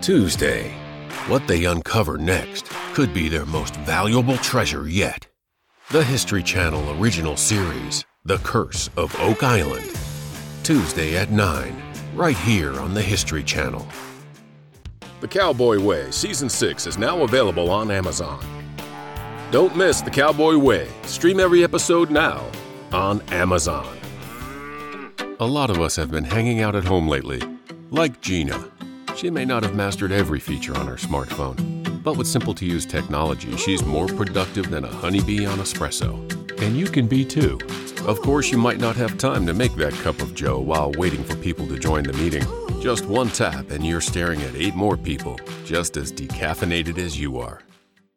Tuesday. What they uncover next could be their most valuable treasure yet. The History Channel original series, The Curse of Oak Island. Tuesday at 9, right here on the History Channel. The Cowboy Way Season 6 is now available on Amazon. Don't miss The Cowboy Way. Stream every episode now on Amazon. A lot of us have been hanging out at home lately, like Gina. She may not have mastered every feature on her smartphone, but with simple-to-use technology, she's more productive than a honeybee on espresso. And you can be too. Of course, you might not have time to make that cup of joe while waiting for people to join the meeting. Just one tap and you're staring at 8 more people, just as decaffeinated as you are.